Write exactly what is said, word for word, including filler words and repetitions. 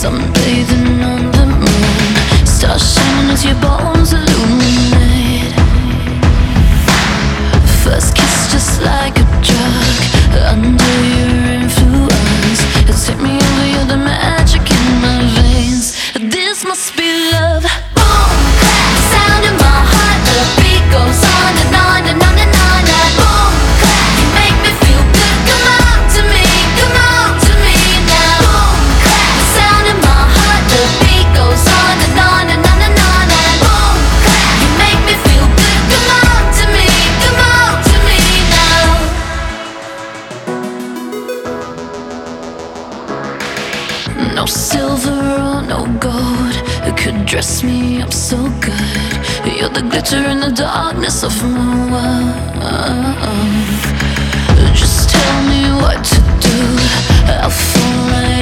sunbathing on the moon, stars shining as your bones illuminate. First kiss just like a drug, under your influence. It's hit me over, you're the magic in my veins. This must be love. Boom, clap, sound in my heart. The beat goes on and on and on and on. And boom, clap, you make me feel good. Come on to me, come on to me now. Boom, clap, sound in my heart. The beat goes on and on and on and on. And boom, clap, you make me feel good. Come on to me, come on to me now. No silver or no gold could dress me up so good. You're the glitter in the darkness of my world. Just tell me what to do, I'll fall right